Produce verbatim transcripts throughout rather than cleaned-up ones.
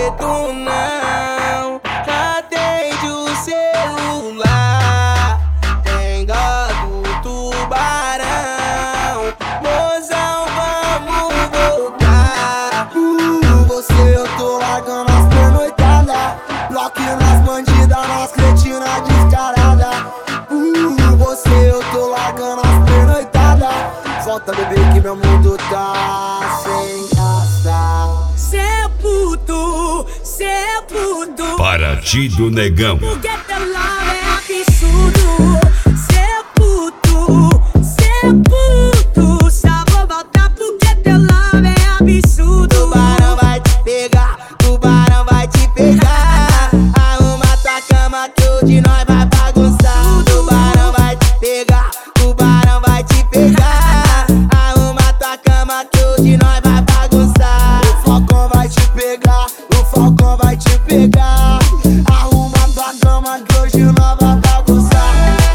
dedo não. Atende o celular, tem dó do tubarão. Mozão, vamos voltar. Uh, você eu tô largando as pernoitadas, bloqueio nas bandidas, nas cretinas descaradas. Uh, você eu tô largando as pernoitadas. Volta, bebê, que meu mundo tá sem graça. Cê puto, cê puto. Paraty do Negão. Porque teu love é absurdo. Cê puto, cê puto. Só vou voltar porque teu love é absurdo. Tubarão vai te pegar, tubarão vai te pegar. Arruma tua cama que hoje nós vai bagunçar. Tubarão vai te pegar, tubarão vai te pegar. Arruma tua cama que hoje nós vai bagunçar. O Falcão vai te pegar, o Falcão vai te pegar. Arruma tua cama que hoje nós vai bagunçar.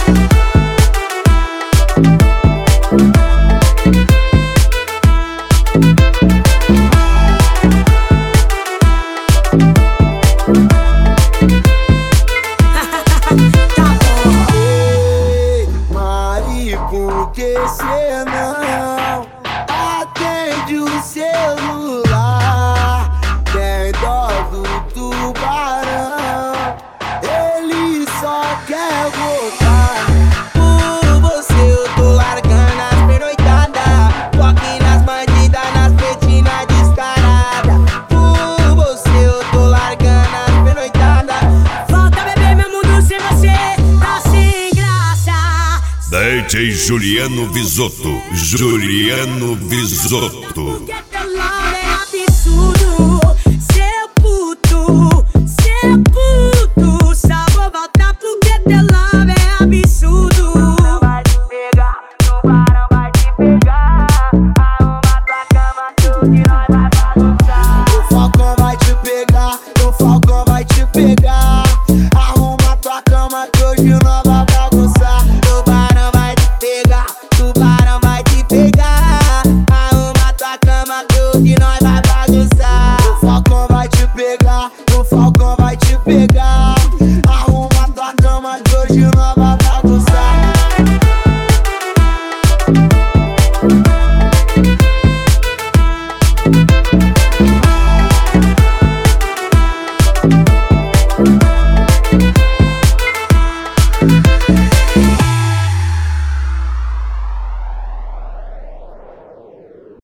Ei, Mari, por que cê não atende o celular? Tem dó do tubarão, ele só quer voltar. Por você eu tô largando as pernoitadas, toque nas bandidas, nas pretinas descaradas. Por você eu tô largando as pernoitadas. Volta, bebê, meu mundo sem você tá sem graça. D J Juliano Visotto. Juliano Visotto. Porque